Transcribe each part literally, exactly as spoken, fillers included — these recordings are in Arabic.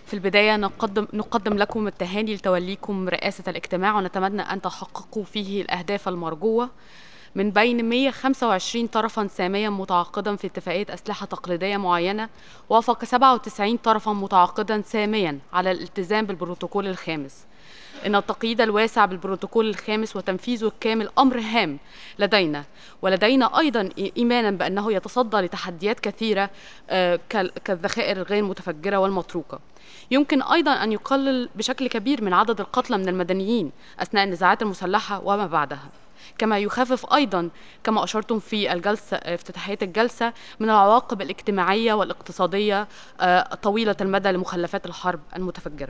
في البداية نقدم, نقدم لكم التهاني لتوليكم رئاسة الاجتماع، ونتمنى أن تحققوا فيه الأهداف المرجوة. من بين مئة وخمسة وعشرين طرفا ساميا متعاقدا في اتفاقية أسلحة تقليدية معينة، وافق سبعة وتسعين طرفا متعاقدا ساميا على الالتزام بالبروتوكول الخامس. إن التقييد الواسع بالبروتوكول الخامس وتنفيذه الكامل أمر هام لدينا، ولدينا أيضا إيمانا بأنه يتصدى لتحديات كثيرة كالذخائر الغير متفجرة والمتروكة. يمكن أيضا أن يقلل بشكل كبير من عدد القتلى من المدنيين أثناء النزاعات المسلحة وما بعدها، كما يخفف أيضا كما أشرتم في الجلسة افتتاحية الجلسة من العواقب الاجتماعية والاقتصادية طويلة المدى لمخلفات الحرب المتفجرة.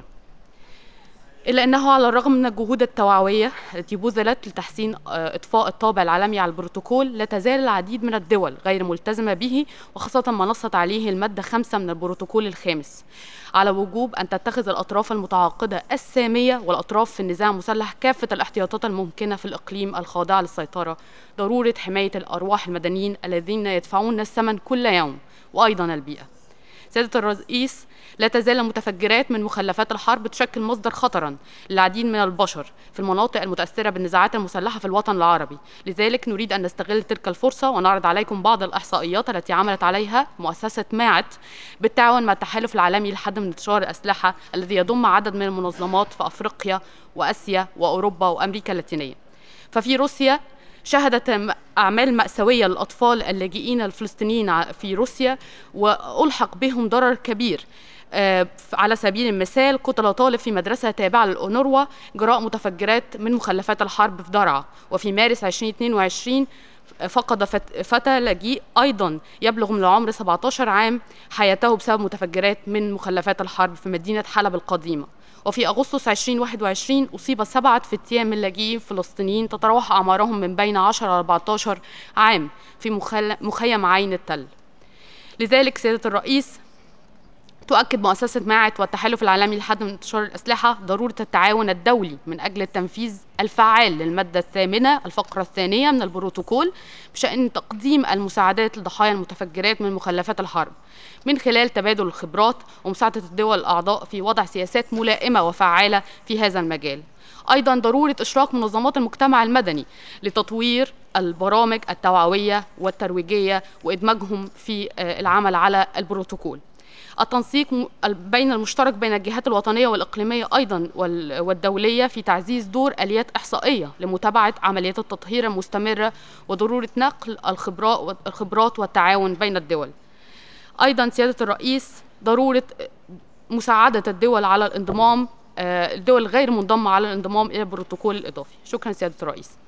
إلا أنه على الرغم من الجهود التوعوية التي بذلت لتحسين إطفاء الطابع العالمي على البروتوكول، لا تزال العديد من الدول غير ملتزمة به، وخاصة ما نصت عليه المادة خمسة من البروتوكول الخامس، على وجوب أن تتخذ الأطراف المتعاقدة السامية والأطراف في النزاع المسلح كافة الاحتياطات الممكنة في الإقليم الخاضع للسيطرة. ضرورة حماية الأرواح المدنيين الذين يدفعون الثمن كل يوم، وأيضا البيئة. سيادة الرئيس، لا تزال المتفجرات من مخلفات الحرب تشكل مصدر خطرا للعديد من البشر في المناطق المتأثرة بالنزاعات المسلحة في الوطن العربي. لذلك نريد أن نستغل تلك الفرصة ونعرض عليكم بعض الإحصائيات التي عملت عليها مؤسسة ماعت بالتعاون مع التحالف العالمي لحد من انتشار الأسلحة، الذي يضم عدد من المنظمات في أفريقيا وآسيا وأوروبا وأمريكا اللاتينية. ففي روسيا شهدت أعمال مأساوية للأطفال اللاجئين الفلسطينيين في روسيا، وألحق بهم ضرر كبير. على سبيل المثال قتل طالب في مدرسة تابعة للأونروا جراء متفجرات من مخلفات الحرب في درعا. وفي مارس ألفين واثنين وعشرين فقد فتى لاجئ أيضا يبلغ من العمر سبعة عشر عام حياته بسبب متفجرات من مخلفات الحرب في مدينة حلب القديمة. وفي أغسطس ألفين وواحد وعشرين أصيب سبعة فتيان من لاجئين فلسطينيين تتراوح أعمارهم من بين عشرة إلى أربعة عشر عام في مخيم عين التل. لذلك سيادة الرئيس، تؤكد مؤسسة ماعت والتحالف العالمي لحد من انتشار الأسلحة ضرورة التعاون الدولي من أجل التنفيذ الفعال للمادة الثامنة الفقرة الثانية من البروتوكول بشأن تقديم المساعدات لضحايا المتفجرات من مخلفات الحرب، من خلال تبادل الخبرات ومساعدة الدول الأعضاء في وضع سياسات ملائمة وفعالة في هذا المجال. أيضا ضرورة إشراك منظمات المجتمع المدني لتطوير البرامج التوعوية والترويجية وإدماجهم في العمل على البروتوكول. التنسيق بين المشترك بين الجهات الوطنية والإقليمية أيضا والدولية في تعزيز دور آليات إحصائية لمتابعة عمليات التطهير المستمرة، وضرورة نقل الخبرات والتعاون بين الدول. أيضا سيادة الرئيس، ضرورة مساعدة الدول على الانضمام الدول غير منضمة على الانضمام إلى البروتوكول الإضافي. شكرا سيادة الرئيس.